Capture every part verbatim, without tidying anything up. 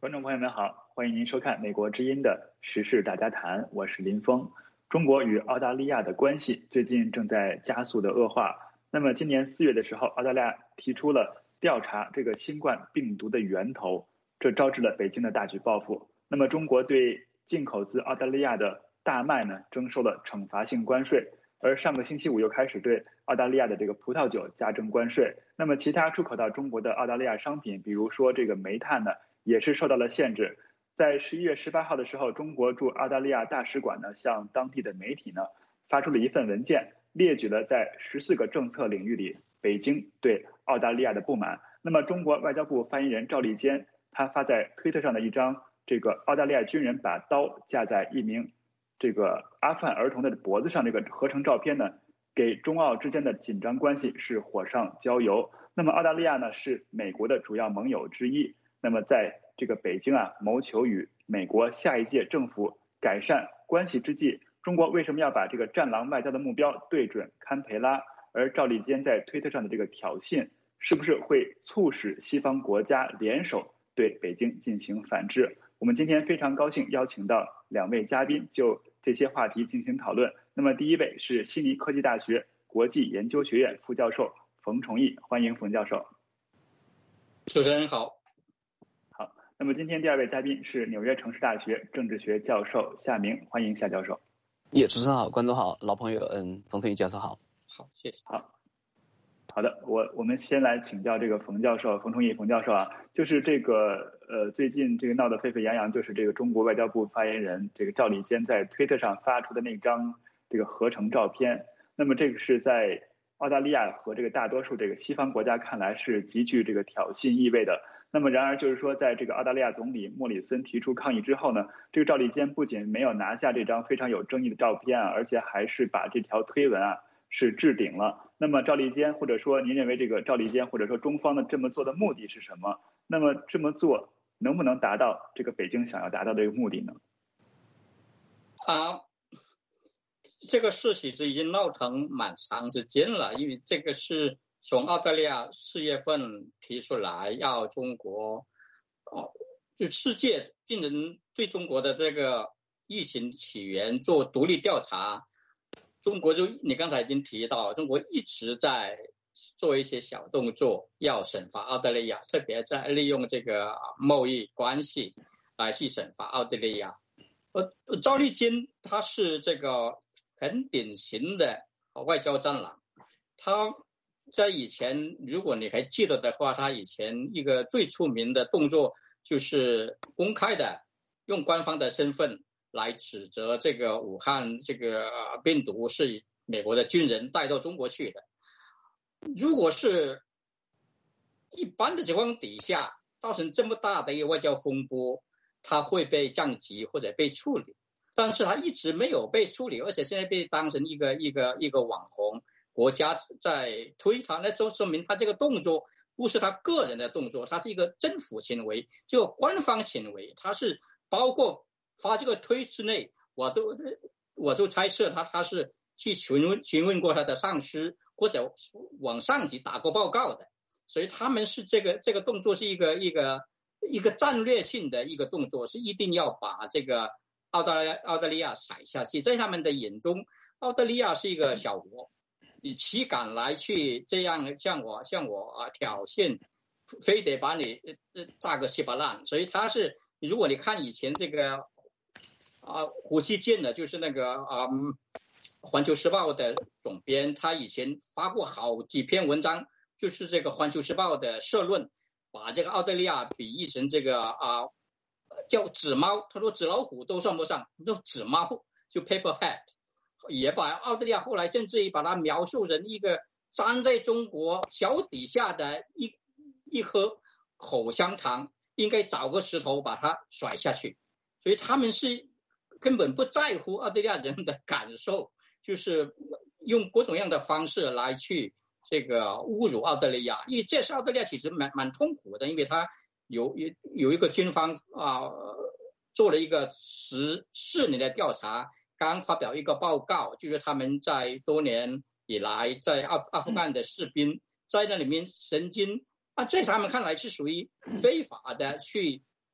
观众朋友们好，欢迎您收看美国之音的时事大家谈，我是林峰。中国与澳大利亚的关系最近正在加速的恶化。那么今年四月的时候，澳大利亚提出了调查这个新冠病毒的源头，这招致了北京的大举报复。那么中国对进口自澳大利亚的大麦呢征收了惩罚性关税，而上个星期五又开始对澳大利亚的这个葡萄酒加征关税。那么其他出口到中国的澳大利亚商品，比如说这个煤炭呢，也是受到了限制。在十一月十八号的时候，中国驻澳大利亚大使馆呢向当地的媒体呢发出了一份文件，列举了在十四个政策领域里北京对澳大利亚的不满。那么中国外交部发言人赵立坚他发在推特上的一张这个澳大利亚军人把刀架在一名这个阿富汗儿童的脖子上这个合成照片呢，给中澳之间的紧张关系是火上浇油。那么澳大利亚呢是美国的主要盟友之一，那么在这个北京啊谋求与美国下一届政府改善关系之际，中国为什么要把这个战狼外交的目标对准堪培拉？而赵立坚在推特上的这个挑衅，是不是会促使西方国家联手对北京进行反制？我们今天非常高兴邀请到两位嘉宾就这些话题进行讨论。那么第一位是悉尼科技大学国际研究学院副教授冯崇义，欢迎冯教授。 主持人好。 好，那么今天第二位嘉宾是纽约城市大学政治学教授夏明，欢迎夏教授。 也主持人好，观众好，老朋友，嗯，冯崇义教授好。 好，谢谢。 好。好的，我我们先来请教这个冯教授，冯崇义冯教授啊，就是这个呃最近这个闹得沸沸扬扬，就是这个中国外交部发言人这个赵立坚在推特上发出的那张这个合成照片。那么这个是在澳大利亚和这个大多数这个西方国家看来是极具这个挑衅意味的。那么然而就是说，在这个澳大利亚总理莫里森提出抗议之后呢，这个赵立坚不仅没有拿下这张非常有争议的照片啊，而且还是把这条推文啊是置顶了。那么赵立坚或者说您认为这个赵立坚或者说中方的这么做的目的是什么？那么这么做能不能达到这个北京想要达到的一个目的呢？ 啊，这个事其实已经闹腾蛮长时间了，因为这个是从澳大利亚四月份提出来要中国哦，就世界病人对中国的这个疫情起源做独立调查。中国就你刚才已经提到，中国一直在做一些小动作，要审罚澳大利亚，特别在利用这个贸易关系来去审罚澳大利亚。呃，赵立坚他是这个很典型的外交战狼，他在以前如果你还记得的话，他以前一个最出名的动作就是公开的用官方的身份来指责这个武汉这个病毒是美国的军人带到中国去的。如果是一般的情况底下造成这么大的一个外交风波，他会被降级或者被处理，但是他一直没有被处理，而且现在被当成一个一个一个网红，国家在推他，那就说明他这个动作不是他个人的动作，他是一个政府行为，这个官方行为，他是包括发这个推之内，我都我就猜测他他是去询问询问过他的上司，或者往上级打过报告的，所以他们是这个这个动作是一个一个一个战略性的一个动作，是一定要把这个澳大利亚澳大利亚甩下去。在他们的眼中，澳大利亚是一个小国，你岂敢来去这样向我向我啊挑衅，非得把你呃炸个稀巴烂。所以他是，如果你看以前这个。啊，胡锡进的就是那个啊，《环球时报》的总编，他以前发过好几篇文章，就是这个《环球时报》的社论，把这个澳大利亚比喻成这个啊，叫纸猫，他说纸老虎都算不上，叫纸猫，就 paperhead， 也把澳大利亚后来甚至于把它描述成一个粘在中国脚底下的一一颗口香糖，应该找个石头把它甩下去，所以他们是。根本不在乎澳大利亚人的感受，就是用各种各样的方式来去这个侮辱澳大利亚。因为这是澳大利亚其实蛮蛮痛苦的，因为他有有有一个军方啊做了一个十四年的调查，刚发表一个报告，就是他们在多年以来在阿阿富汗的士兵在那里面神经啊，在他们看来是属于非法的去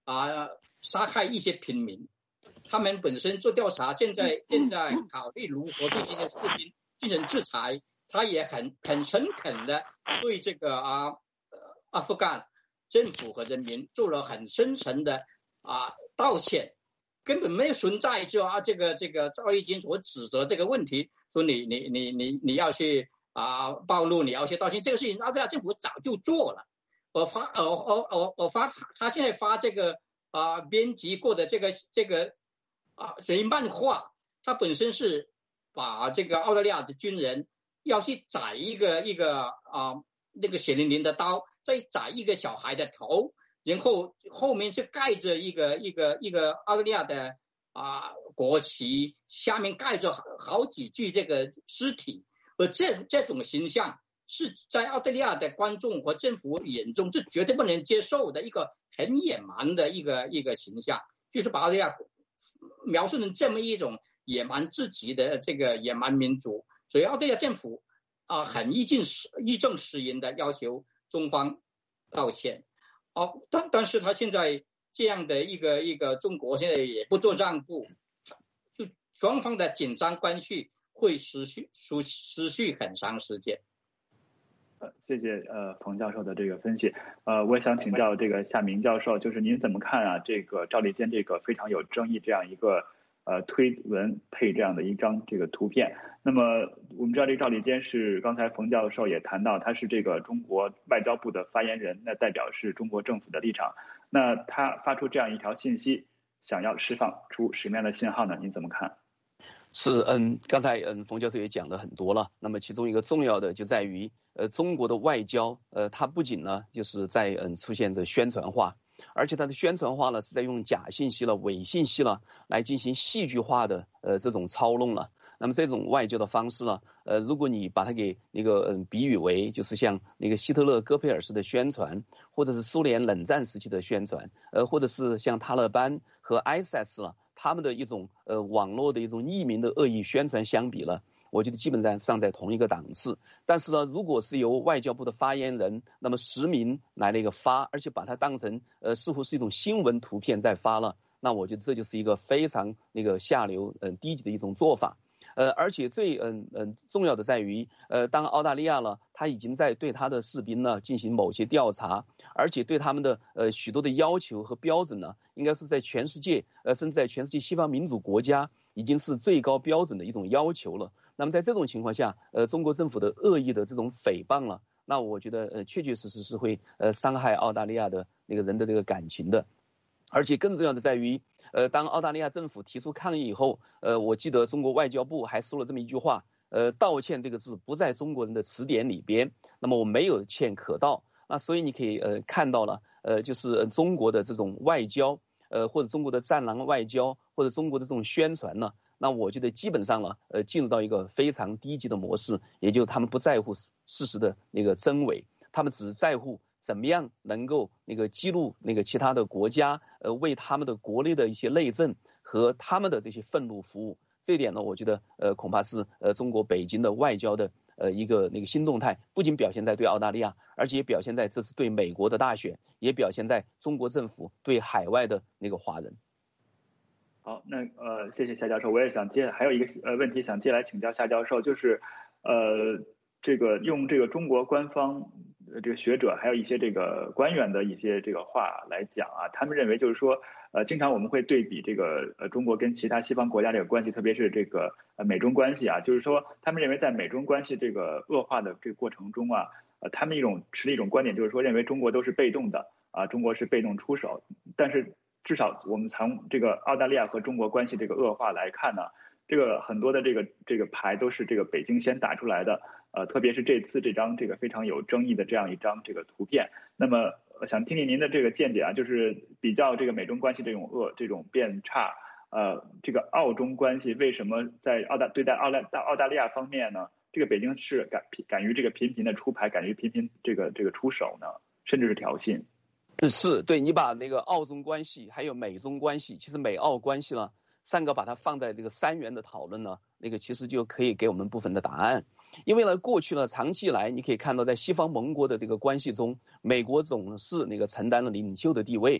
啊杀害一些平民。他们本身做调查，现在现在考虑如何对这些士兵进行制裁。他也很很诚恳的对这个啊阿富汗政府和人民做了很深沉的啊道歉，根本没有存在就啊这个这个赵立坚所指责这个问题，说你你你你你要去啊暴露，你要去道歉，这个事情澳大利亚政府早就做了。我发我我我我发他现在发这个啊编辑过的这个这个啊随漫画，他本身是把这个澳大利亚的军人要去宰一个一个啊那个血淋淋的刀，再宰一个小孩的头，然后后面是盖着一个一个一个澳大利亚的啊国旗，下面盖着好几具这个尸体，而这这种形象是在澳大利亚的观众和政府眼中是绝对不能接受的，一个很野蛮的一个一个形象，就是把澳大利亚描述成这么一种野蛮至极的这个野蛮民族。所以澳大利亚政府啊、呃、很义正义正辞严的要求中方道歉。哦，但但是他现在这样的一个一个中国现在也不做让步，就双方的紧张关系会持续持持续很长时间。 呃，谢谢呃冯教授的这个分析。呃，我也想请教这个夏明教授，就是您怎么看啊？这个赵立坚这个非常有争议这样一个呃推文配这样的一张这个图片。那么我们知道这个赵立坚是刚才冯教授也谈到，他是这个中国外交部的发言人，那代表是中国政府的立场。那他发出这样一条信息，想要释放出什么样的信号呢？您怎么看？ 是，嗯，刚才嗯冯教授也讲了很多了。那么其中一个重要的就在于，呃，中国的外交，呃，它不仅呢就是在嗯出现的宣传化，而且它的宣传化呢是在用假信息了、伪信息了来进行戏剧化的呃这种操弄了。那么这种外交的方式呢，呃，如果你把它给那个嗯比喻为就是像那个希特勒戈培尔式的宣传，或者是苏联冷战时期的宣传，呃，或者是像塔利班和 I S I S 了。他们的一种呃网络的一种匿名的恶意宣传相比了，我觉得基本上上在同一个档次。但是呢，如果是由外交部的发言人那么实名来那个发，而且把它当成呃似乎是一种新闻图片在发了，那我觉得这就是一个非常那个下流嗯、呃、低级的一种做法。呃，而且最嗯嗯重要的在于，呃，当澳大利亚呢，他已经在对他的士兵呢进行某些调查，而且对他们的呃许多的要求和标准呢，应该是在全世界，呃，甚至在全世界西方民主国家已经是最高标准的一种要求了。那么在这种情况下，呃，中国政府的恶意的这种诽谤了，那我觉得呃确确实实是会呃伤害澳大利亚的那个人的这个感情的。而且更重要的在于，呃，当澳大利亚政府提出抗议以后，呃，我记得中国外交部还说了这么一句话，呃，道歉这个字不在中国人的词典里边，那么我没有歉可道。那所以你可以呃看到了，呃，就是中国的这种外交，呃，或者中国的战狼外交，或者中国的这种宣传呢，那我觉得基本上呢，呃，进入到一个非常低级的模式，也就是他们不在乎事实的那个真伪，他们只在乎怎么样能够那个激怒那个其他的国家，呃，为他们的国内的一些内政和他们的这些愤怒服务。这一点呢，我觉得呃恐怕是呃中国北京的外交的呃一个那个新动态，不仅表现在对澳大利亚，而且也表现在这是对美国的大选，也表现在中国政府对海外的那个华人。 好，那呃谢谢夏教授，我也想接还有一个呃问题想接来请教夏教授，就是呃这个用这个中国官方这个学者还有一些这个官员的一些这个话来讲啊，他们认为就是说，呃，经常我们会对比这个呃中国跟其他西方国家这个关系，特别是这个呃美中关系啊，就是说他们认为在美中关系这个恶化的这个过程中啊，呃，他们一种持的一种观点就是说，认为中国都是被动的啊，中国是被动出手，但是至少我们从这个澳大利亚和中国关系这个恶化来看呢，这个很多的这个这个牌都是这个北京先打出来的。呃，特别是这次这张这个非常有争议的这样一张这个图片，那么想听听您的这个见解啊，就是比较这个美中关系这种恶这种变差，呃，这个澳中关系为什么在澳大对待澳大澳大利亚方面呢？这个北京是敢敢于这个频频的出牌，敢于频频这个这个出手呢，甚至是挑衅。 是对你把那个澳中关系还有美中关系，其实美澳关系呢，三个把它放在这个三元的讨论呢，那个其实就可以给我们部分的答案。因为呢，过去呢，长期以来，你可以看到，在西方盟国的这个关系中，美国总是那个承担了领袖的地位。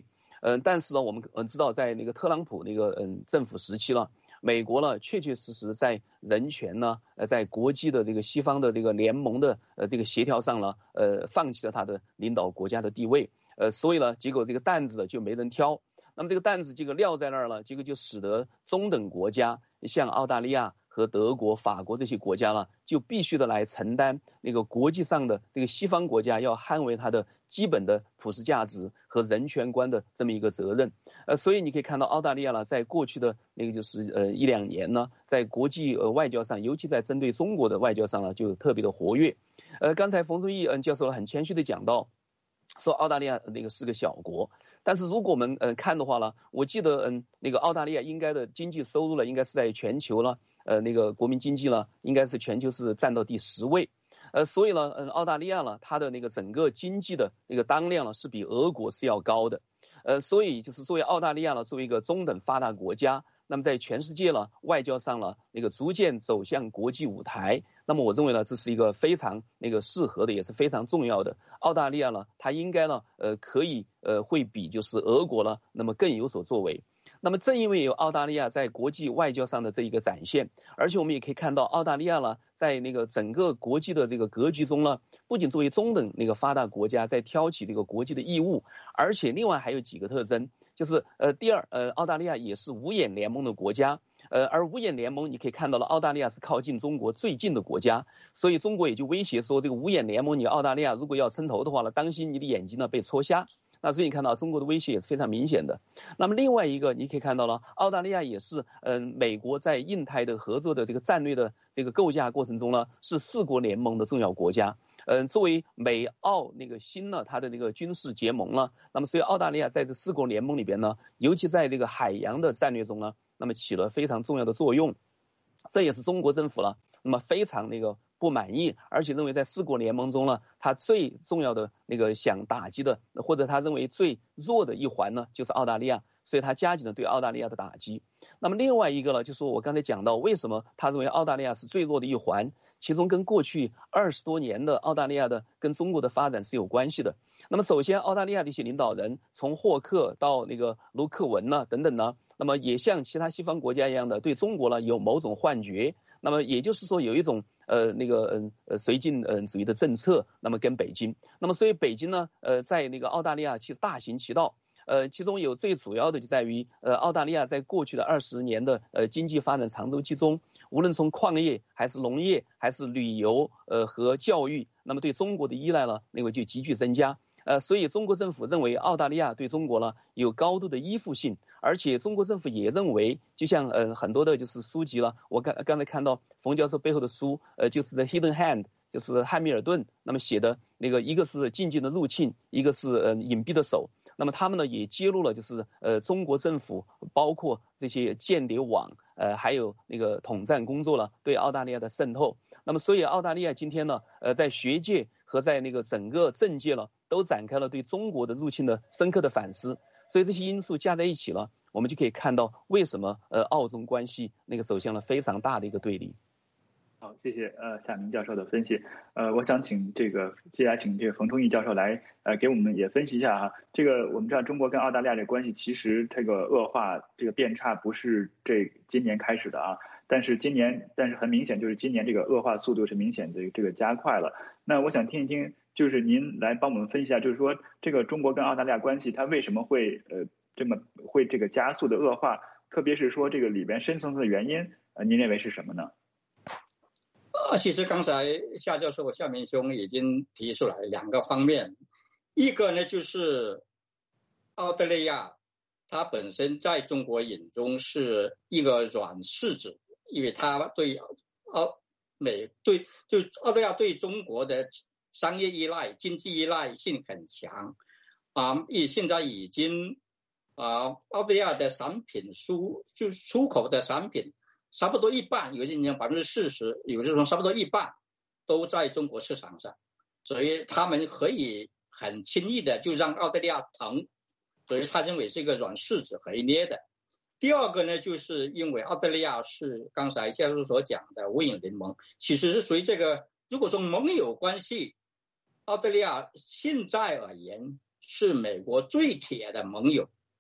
嗯，但是呢，我们嗯知道在那个特朗普那个嗯政府时期了，美国呢确确实实在人权呢，呃，在国际的这个西方的这个联盟的呃这个协调上呢，呃，放弃了他的领导国家的地位，呃，所以呢，结果这个担子就没人挑。那么这个担子这个撂在那儿了，结果就使得中等国家像澳大利亚和德国、法国这些国家了，就必须的来承担那个国际上的这个西方国家要捍卫它的基本的普世价值和人权观的这么一个责任。呃，所以你可以看到澳大利亚呢，在过去的那个就是呃一两年呢，在国际呃外交上，尤其在针对中国的外交上呢，就特别的活跃。呃，刚才冯崇义嗯教授很谦虚的讲到，说澳大利亚那个是个小国。但是如果我们呃看的话呢，我记得嗯那个澳大利亚应该的经济收入呢，应该是在全球呢，呃那个国民经济呢，应该是全球是占到第十位，呃所以呢，嗯澳大利亚呢，它的那个整个经济的那个当量呢，是比俄国是要高的，呃所以就是作为澳大利亚呢，作为一个中等发达国家，那么在全世界呢外交上呢那个逐渐走向国际舞台，那么我认为呢这是一个非常那个适合的，也是非常重要的。澳大利亚呢，它应该呢呃可以呃会比就是俄国呢那么更有所作为。那么正因为有澳大利亚在国际外交上的这一个展现，而且我们也可以看到澳大利亚呢在那个整个国际的这个格局中呢，不仅作为中等那个发达国家在挑起这个国际的义务，而且另外还有几个特征，就是呃第二呃澳大利亚也是五眼联盟的国家。呃，而五眼联盟你可以看到了，澳大利亚是靠近中国最近的国家，所以中国也就威胁说，这个五眼联盟你澳大利亚如果要撑头的话呢，当心你的眼睛呢被戳瞎。那所以你看到中国的威胁也是非常明显的。那么另外一个你可以看到了，澳大利亚也是嗯、呃、美国在印太的合作的这个战略的这个构架过程中呢，是四国联盟的重要国家。嗯、呃，作为美澳那个新呢，它的那个军事结盟了，那么所以澳大利亚在这四国联盟里边呢，尤其在这个海洋的战略中呢，那么起了非常重要的作用。这也是中国政府了，那么非常那个不满意，而且认为在四国联盟中呢，他最重要的那个想打击的，或者他认为最弱的一环呢，就是澳大利亚，所以他加紧了对澳大利亚的打击。那么另外一个呢，就是我刚才讲到，为什么他认为澳大利亚是最弱的一环，其中跟过去二十多年的澳大利亚的跟中国的发展是有关系的。那么首先，澳大利亚的一些领导人，从霍克到那个卢克文呢等等呢，那么也像其他西方国家一样的对中国呢有某种幻觉，那么也就是说有一种呃那个嗯呃绥靖嗯主义的政策，那么跟北京，那么所以北京呢呃在那个澳大利亚其实大行其道。呃，其中有最主要的就在于，呃，澳大利亚在过去的二十年的呃经济发展长周期中，无论从矿业还是农业还是旅游呃和教育，那么对中国的依赖呢，那个就急剧增加。呃，所以中国政府认为澳大利亚对中国呢有高度的依附性，而且中国政府也认为，就像呃很多的就是书籍了，我刚刚才看到冯教授背后的书，呃，就是 The Hidden Hand， 就是汉密尔顿那么写的那个，一个是静静的入侵，一个是呃隐蔽的手。那么他们呢也揭露了，就是呃中国政府包括这些间谍网，呃还有那个统战工作了对澳大利亚的渗透。那么所以澳大利亚今天呢，呃在学界和在那个整个政界了，都展开了对中国的入侵的深刻的反思。所以这些因素加在一起了，我们就可以看到为什么呃澳中关系那个走向了非常大的一个对立。 好，谢谢呃夏明教授的分析。呃，我想请这个接下来请这个冯崇义教授来呃给我们也分析一下哈。这个我们知道中国跟澳大利亚这关系其实这个恶化这个变差不是这今年开始的啊，但是今年但是很明显就是今年这个恶化速度是明显的这个加快了。那我想听一听，就是您来帮我们分析一下，就是说这个中国跟澳大利亚关系它为什么会呃这么会这个加速的恶化，特别是说这个里边深层次的原因，呃您认为是什么呢？ 呃，其实刚才夏教授、夏明兄已经提出来两个方面，一个呢就是澳大利亚，它本身在中国眼中是一个软柿子，因为它对澳美对就澳大利亚对中国的商业依赖、经济依赖性很强啊，也现在已经啊，澳大利亚的产品出就出口的产品。差不多一半，有些年百分之四十，有些说差不多一半都在中国市场上，所以他们可以很轻易的就让澳大利亚疼，所以他认为是一个软柿子可以捏的。第二个呢，就是因为澳大利亚是刚才教授所讲的五眼联盟，其实是属于这个，如果说盟友关系，澳大利亚现在而言是美国最铁的盟友，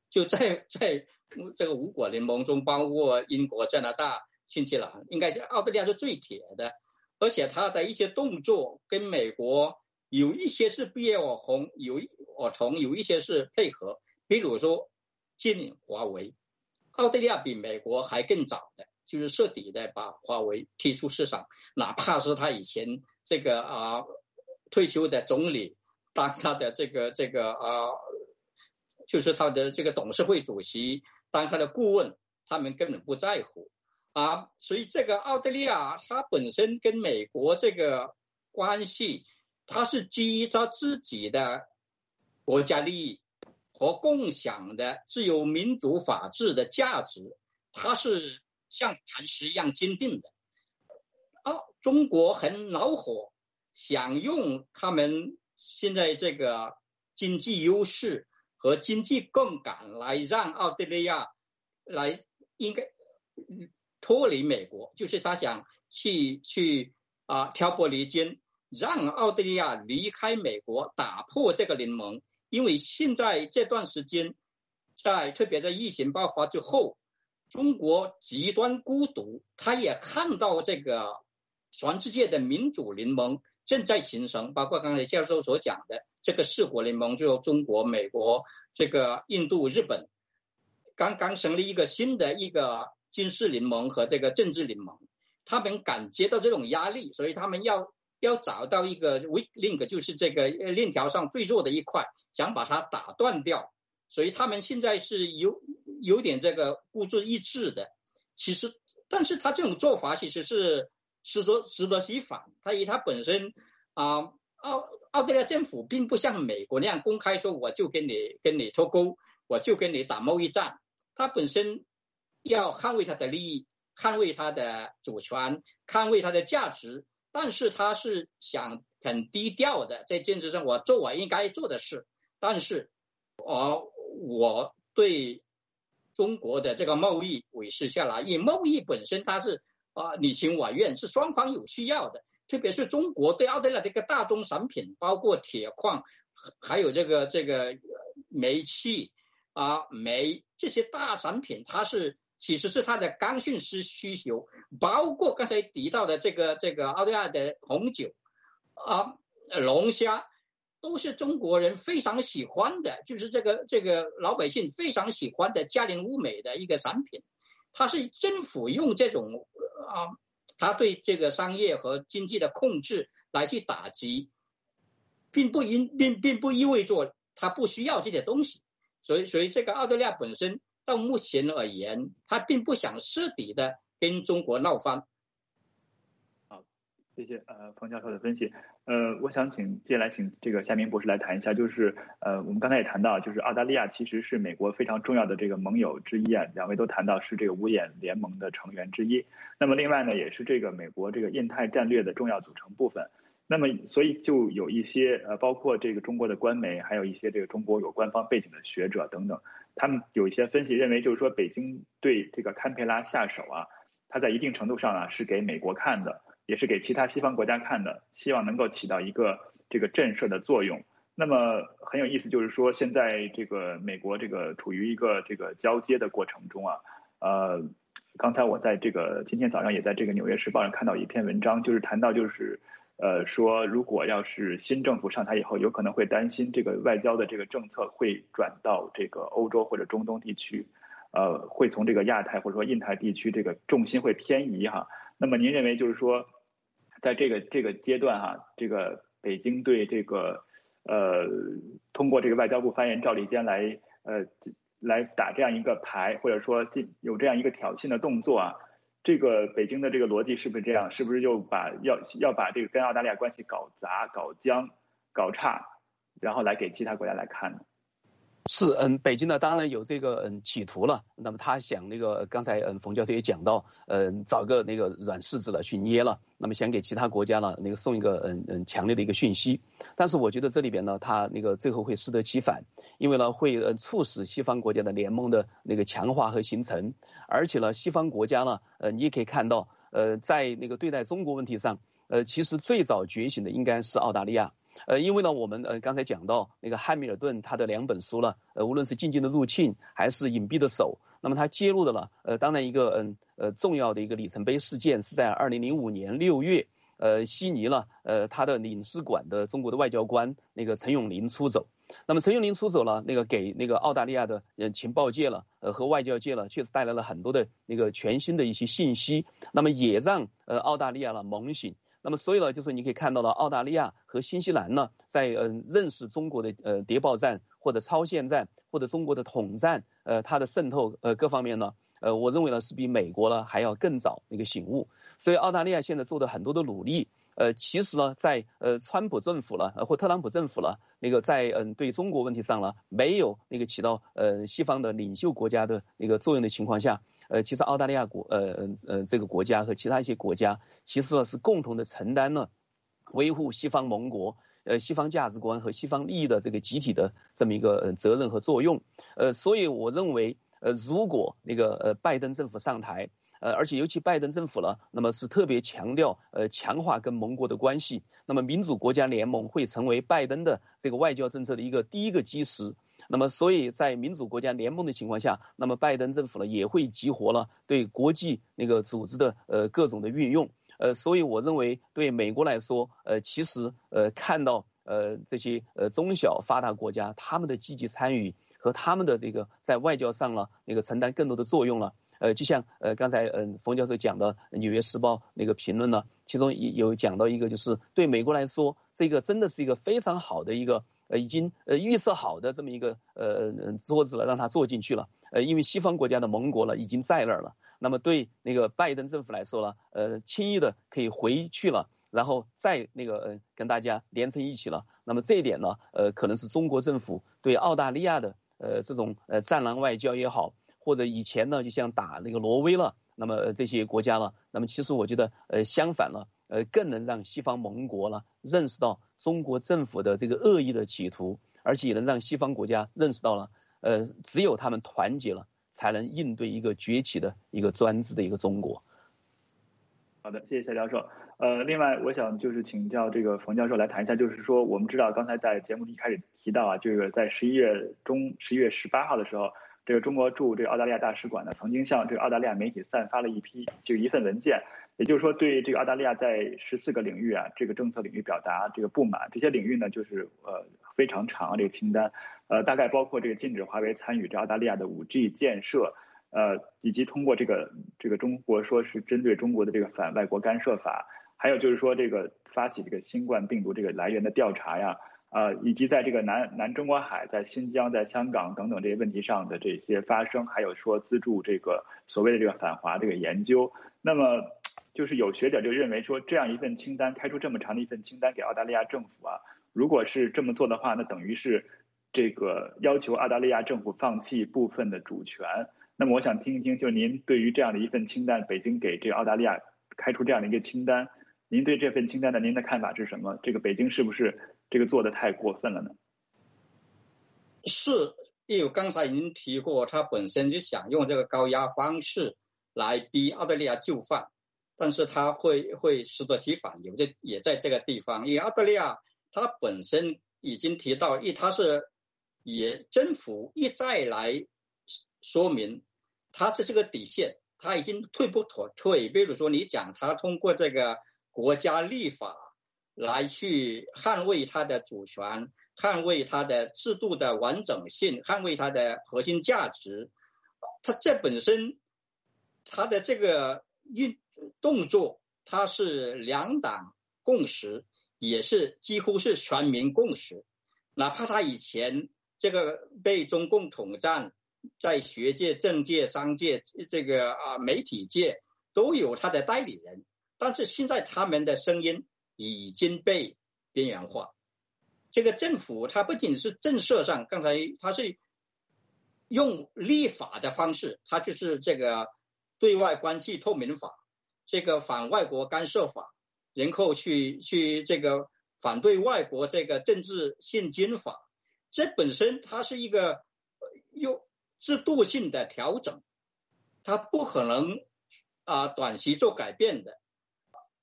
就在在这个五国联盟中，包括英国、加拿大、新西兰，应该是澳大利亚是最铁的，而且它的一些动作跟美国有一些是不约而同，有而同，有一些是配合。比如说禁华为，澳大利亚比美国还更早的，就是彻底的把华为踢出市场，哪怕是他以前这个啊、呃、退休的总理当他的这个这个啊、呃，就是他的这个董事会主席当他的顾问，他们根本不在乎啊。所以这个澳大利亚它本身跟美国这个关系，它是基于他自己的国家利益和共享的自由民主法治的价值，它是像磐石一样坚定的。啊，中国很恼火，想用他们现在这个经济优势和经济杠杆来让澳大利亚来应该脱离美国，就是他想去去啊挑拨离间，让澳大利亚离开美国，打破这个联盟。因为现在这段时间，在特别在疫情爆发之后，中国极端孤独，他也看到这个全世界的民主联盟正在形成，包括刚才教授所讲的这个四国联盟，就是中国、美国、这个印度、日本，刚刚成立一个新的一个军事联盟和这个政治联盟，他们感觉到这种压力，所以他们要要找到一个 weak link， 就是这个链条上最弱的一块，想把它打断掉，所以他们现在是有有点这个孤注一掷的。其实，但是他这种做法其实是适得适得其反，他以他本身啊、呃、澳澳大利亚政府并不像美国那样公开说我就跟你跟你脱钩，我就跟你打贸易战，他本身要捍卫他的利益，捍卫他的主权，捍卫他的价值。但是他是想很低调的，在政治上我做我应该做的事，但是呃我对中国的这个贸易维持下来，因为贸易本身它是啊、呃、你情我愿，是双方有需要的，特别是中国对澳大利亚的一个大宗产品，包括铁矿，还有这个这个煤气啊、呃、煤这些大产品，它是其实是它的刚性需需求，包括刚才提到的这个这个澳大利亚的红酒啊、龙虾，都是中国人非常喜欢的，就是这个这个老百姓非常喜欢的价廉物美的一个产品。它是政府用这种啊，它对这个商业和经济的控制来去打击，并不因并并不意味着它不需要这些东西。所以所以这个澳大利亚本身到目前而言，他并不想彻底的跟中国闹翻。 好，谢谢呃冯教授的分析。呃，我想请接下来请这个夏明博士来谈一下，就是呃我们刚才也谈到，就是澳大利亚其实是美国非常重要的这个盟友之一啊，两位都谈到是这个五眼联盟的成员之一。那么另外呢，也是这个美国这个印太战略的重要组成部分。那么，所以就有一些呃，包括这个中国的官媒，还有一些这个中国有官方背景的学者等等，他们有一些分析认为，就是说北京对这个堪培拉下手啊，它在一定程度上啊是给美国看的，也是给其他西方国家看的，希望能够起到一个这个震慑的作用。那么很有意思，就是说现在这个美国这个处于一个这个交接的过程中啊，呃，刚才我在这个今天早上也在这个《纽约时报》上看到一篇文章，就是谈到就是。呃，说如果要是新政府上台以后，有可能会担心这个外交的这个政策会转到这个欧洲或者中东地区，呃，会从这个亚太或者说印太地区这个重心会偏移哈。那么您认为就是说，在这个这个阶段哈，这个北京对这个呃通过这个外交部发言人赵立坚来呃来打这样一个牌，或者说进有这样一个挑衅的动作啊？这个北京的这个逻辑是不是这样？是不是就把要要把这个跟澳大利亚关系搞砸、搞僵、搞差，然后来给其他国家来看呢？ 是，嗯，北京呢当然有这个嗯企图了。那么他想那个刚才嗯冯教授也讲到，嗯找个那个软柿子了去捏了，那么想给其他国家呢那个送一个嗯嗯强烈的一个讯息。但是我觉得这里边呢，他那个最后会适得其反，因为呢会呃促使西方国家的联盟的那个强化和形成，而且呢西方国家呢，呃你也可以看到，呃在那个对待中国问题上，呃其实最早觉醒的应该是澳大利亚。 呃，因为呢，我们呃刚才讲到那个汉密尔顿他的两本书了，呃，无论是静静的入侵还是隐蔽的手，那么他揭露的了，呃，当然一个嗯呃重要的一个里程碑事件是在二零零五年六月，呃，悉尼了，呃，他的领事馆的中国的外交官那个陈永林出走。那么陈永林出走了，那个给那个澳大利亚的呃情报界了，呃和外交界了，确实带来了很多的那个全新的一些信息，那么也让呃澳大利亚了猛醒。那么所以呢，就是你可以看到了，澳大利亚和新西兰呢，在呃认识中国的呃谍报战或者超限战或者中国的统战，呃它的渗透呃各方面呢，呃我认为呢是比美国呢还要更早那个醒悟。所以澳大利亚现在做的很多的努力，呃其实呢在呃川普政府了呃或特朗普政府了那个在嗯、呃、对中国问题上了没有那个起到呃西方的领袖国家的那个作用的情况下。呃，其实澳大利亚国呃呃这个国家和其他一些国家，其实呢是共同的承担了维护西方盟国呃西方价值观和西方利益的这个集体的这么一个呃责任和作用。呃，所以我认为呃如果那个呃拜登政府上台，呃而且尤其拜登政府呢，那么是特别强调呃强化跟盟国的关系，那么民主国家联盟会成为拜登的这个外交政策的一个第一个基石。那么，所以在民主国家联盟的情况下，那么拜登政府呢也会激活了对国际那个组织的呃各种的运用，呃，所以我认为对美国来说，呃，其实呃看到呃这些呃中小发达国家他们的积极参与和他们的这个在外交上了那个承担更多的作用了，呃，就像呃刚才嗯、呃、冯教授讲的《纽约时报》那个评论呢，其中有讲到一个就是对美国来说，这个真的是一个非常好的一个。呃，已经呃预设好的这么一个呃桌子了，让他坐进去了。呃，因为西方国家的盟国了已经在那儿了，那么对那个拜登政府来说呢，呃，轻易的可以回去了，然后再那个呃跟大家连成一起了。那么这一点呢，呃，可能是中国政府对澳大利亚的呃这种呃战狼外交也好，或者以前呢就像打那个挪威了，那么、呃、这些国家了，那么其实我觉得呃相反了。呃，更能让西方盟国呢认识到中国政府的这个恶意的企图，而且也能让西方国家认识到了，呃，只有他们团结了，才能应对一个崛起的一个专制的一个中国。 好的，谢谢夏教授。呃，另外我想就是请教这个冯教授来谈一下，就是说我们知道刚才在节目里一开始提到啊，这个在十一月中十一月十八号的时候，这个中国驻这个澳大利亚大使馆呢，曾经向这个澳大利亚媒体散发了一批就一份文件。也就是说，对这个澳大利亚在十四个领域啊，这个政策领域表达这个不满，这些领域呢，就是呃非常长这个清单，呃，大概包括这个禁止华为参与这澳大利亚的 五 G 建设，呃，以及通过这个这个中国说是针对中国的这个反外国干涉法，还有就是说这个发起这个新冠病毒这个来源的调查呀，呃，以及在这个南南中国海、在新疆、在香港等等这些问题上的这些发生，还有说资助这个所谓的这个反华这个研究，那么。就是有学者就认为说，这样一份清单开出这么长的一份清单给澳大利亚政府啊，如果是这么做的话，那等于是这个要求澳大利亚政府放弃部分的主权。那么我想听一听，就您对于这样的一份清单，北京给这个澳大利亚开出这样的一个清单，您对这份清单的您的看法是什么？这个北京是不是这个做得太过分了呢？ 是，因为刚才已经提过，他本身就想用这个高压方式来逼澳大利亚就范。但是它会会适得其反，有这也在这个地方，因为澳大利亚它本身已经提到，一它是也政府一再来说明，它是这个底线，它已经退不可退。比如说你讲它通过这个国家立法来去捍卫它的主权，捍卫它的制度的完整性，捍卫它的核心价值，它这本身它的这个运动作，它是两党共识，也是几乎是全民共识。哪怕他以前这个被中共统战，在学界、政界、商界、这个啊媒体界都有他的代理人，但是现在他们的声音已经被边缘化。这个政府它不仅是政策上，刚才它是用立法的方式，它就是这个对外关系透明法，这个反外国干涉法，然后去去这个反对外国这个政治现金法，这本身它是一个有制度性的调整，它不可能啊短期做改变的。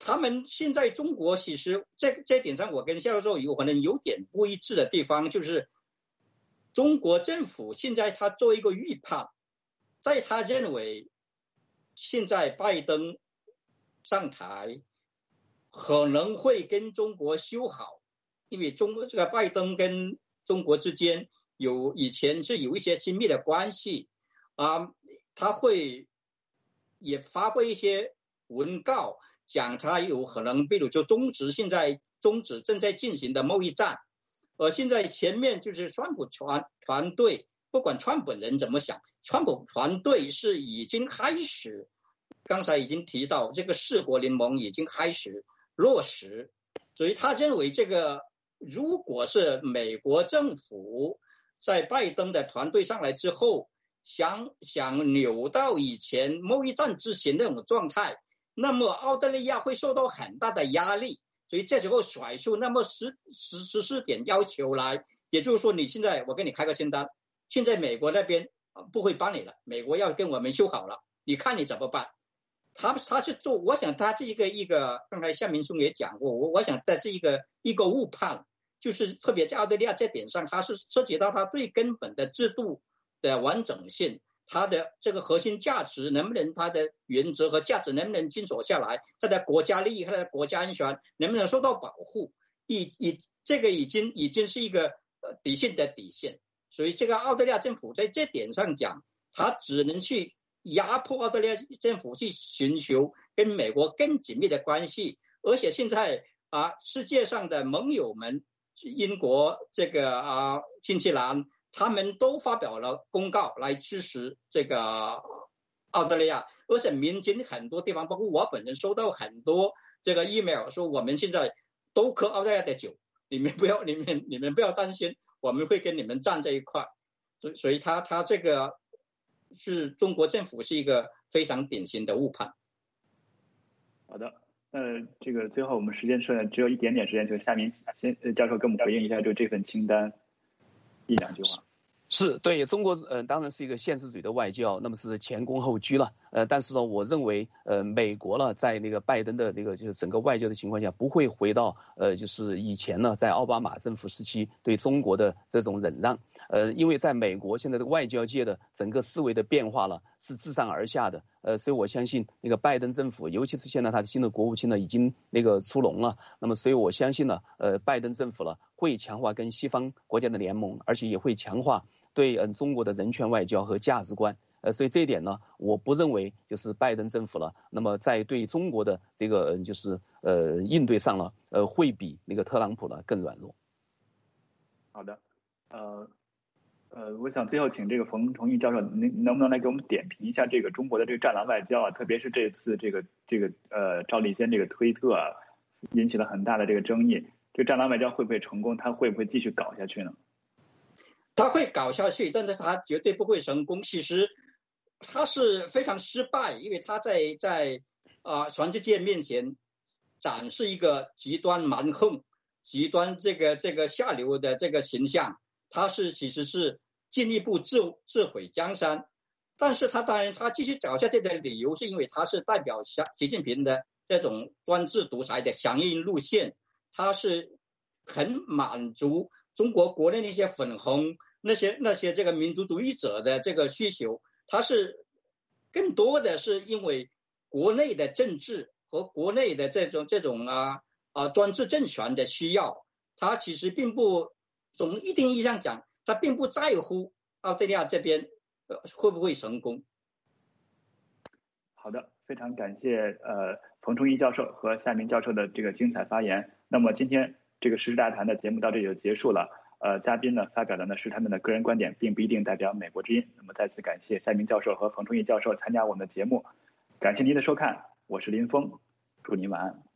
他们现在中国其实在这点上，我跟教授有可能有点不一致的地方，就是中国政府现在他做一个预判，在他认为现在拜登上台可能会跟中国修好，因为中国这个拜登跟中国之间有以前是有一些亲密的关系啊，他会也发布一些文告，讲他有可能比如说终止现在终止正在进行的贸易战，而现在前面就是川普团团队，不管川本人怎么想，川普团队是已经开始，刚才已经提到这个四国联盟已经开始落实，所以他认为这个如果是美国政府在拜登的团队上来之后，想想扭到以前贸易战之前那种状态，那么澳大利亚会受到很大的压力，所以这时候甩出那么十十十四点要求来，也就是说你现在我给你开个清单，现在美国那边不会帮你了，美国要跟我们修好了，你看你怎么办？他他是做，我想他这一个一个，刚才夏明兄也讲过，我我想这是一个一个误判，就是特别在澳大利亚这点上，它是涉及到它最根本的制度的完整性。它的这个核心价值能不能，它的原则和价值能不能遵守下来，它的国家利益、它的国家安全能不能受到保护，已已这个已经已经是一个呃底线的底线。所以这个澳大利亚政府在这点上讲，它只能去压迫澳大利亚政府去寻求跟美国更紧密的关系，而且现在啊，世界上的盟友们，英国这个啊，新西兰。他们都发表了公告来支持这个澳大利亚，而且民间很多地方，包括我本人收到很多这个 email 说我们现在都喝澳大利亚的酒，你们不要你们你们不要担心，我们会跟你们站在一块。所所以他他这个是中国政府是一个非常典型的误判。 好的，那这个最后我们时间剩下只有一点点时间，就夏明先教授跟我们回应一下就这份清单一两句话。 是对中国呃当然是一个现实主义的外交，那么是前恭后居了，呃但是呢我认为呃美国呢在那个拜登的那个就是整个外交的情况下，不会回到呃就是以前呢在奥巴马政府时期对中国的这种忍让，呃因为在美国现在的外交界的整个思维的变化了是自上而下的，呃所以我相信那个拜登政府，尤其是现在他的新的国务卿呢已经那个出笼了，那么所以我相信呢呃拜登政府了会强化跟西方国家的联盟，而且也会强化对嗯中国的人权外交和价值观，呃，所以这一点呢，我不认为就是拜登政府了，那么在对中国的这个嗯就是呃应对上了，呃会比那个特朗普呢更软弱。 好的，呃呃，我想最后请这个冯崇义教授，您能不能来给我们点评一下这个中国的这个战狼外交啊？特别是这次这个这个呃赵立坚这个推特啊，引起了很大的这个争议，这个战狼外交会不会成功？他会不会继续搞下去呢？ 他会搞下去，但是他绝对不会成功。其实他是非常失败，因为他在在啊、呃、全世界面前展示一个极端蛮横、极端这个这个下流的这个形象，他是其实是进一步自自毁江山。但是他当然他继续搞下去的理由，是因为他是代表习近平的这种专制独裁的强硬路线，他是很满足中国国内那些粉红、那些那些这个民族主义者的这个需求，它是更多的是因为国内的政治和国内的这种这种啊啊专制政权的需要，它其实并不从一定意义上讲，它并不在乎澳大利亚这边呃会不会成功。 好的，非常感谢呃冯崇义教授和夏明教授的这个精彩发言。那么今天这个时事大谈的节目到这里就结束了。呃，嘉宾呢发表的呢是他们的个人观点，并不一定代表美国之音。那么再次感谢夏明教授和冯崇义教授参加我们的节目，感谢您的收看，我是林峰，祝您晚安。